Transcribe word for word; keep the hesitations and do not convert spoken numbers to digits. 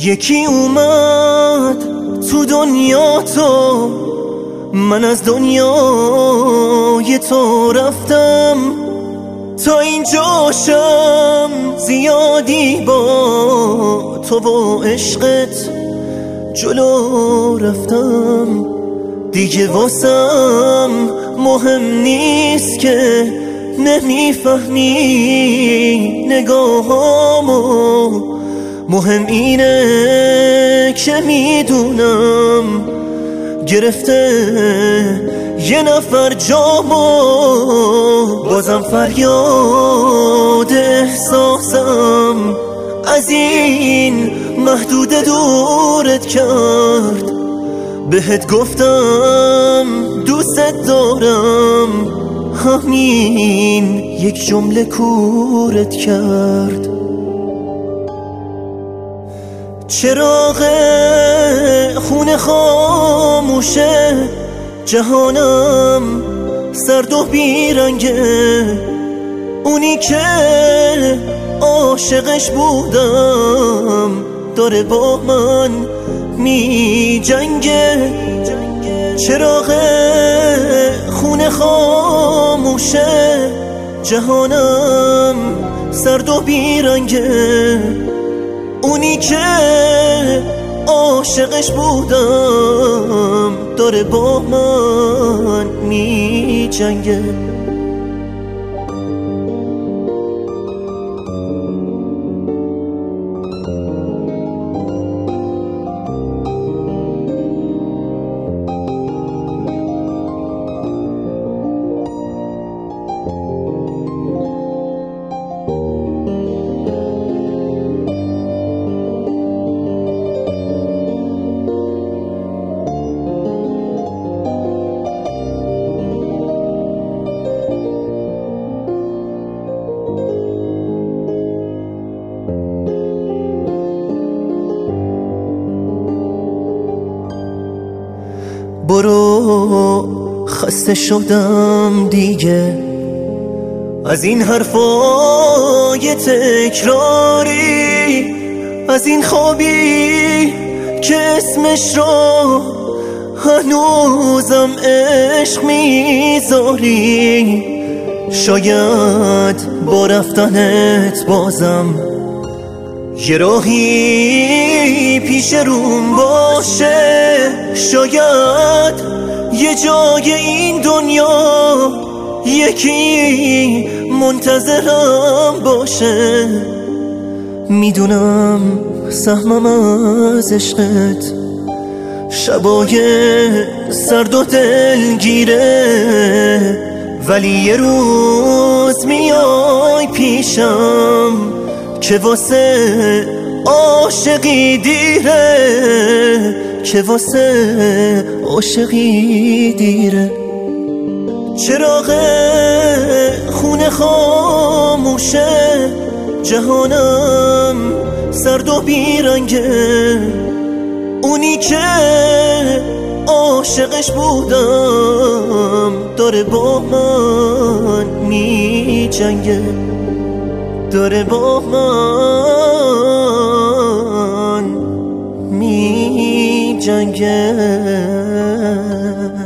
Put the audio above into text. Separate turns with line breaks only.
یکی اومد تو دنیا تو، من از دنیای تو رفتم تا اینجاشم. زیادی با تو و عشقت جلو رفتم، دیگه واسم مهم نیست که نمیفهمی نگاهامو، مهم اینه که میدونم گرفته یه نفر جامو. بازم فریاد احساسم از این محدود دورت کرد، بهت گفتم دوست دارم، همین یک جمله کورت کرد. چراغ خونه خاموشه، جهانم سرد و بیرنگه، اونی که عاشقش بودم داره با من می جنگه. چراغ خونه خاموشه، جهانم سرد و بیرنگه، اونی که عاشقش بودم داره با من می جنگه. برو، خسته شدم دیگه از این حرفای تکراری، از این خوابی که اسمش رو هنوزم عشق میذاری. شاید با رفتنت بازم یه راهی پیش روم باشه، شاید یه جای این دنیا یکی منتظرم باشه. میدونم سهمم از عشقت شبای سرد و دلگیره، ولی یه روز میای پیشم که واسه عاشقی دیره، که واسه عاشقی دیره. چراغ خونه خاموشه، جهانم سرد و بیرنگه، اونی که عاشقش بودم داره با من می جنگه، داره با من می جنگه.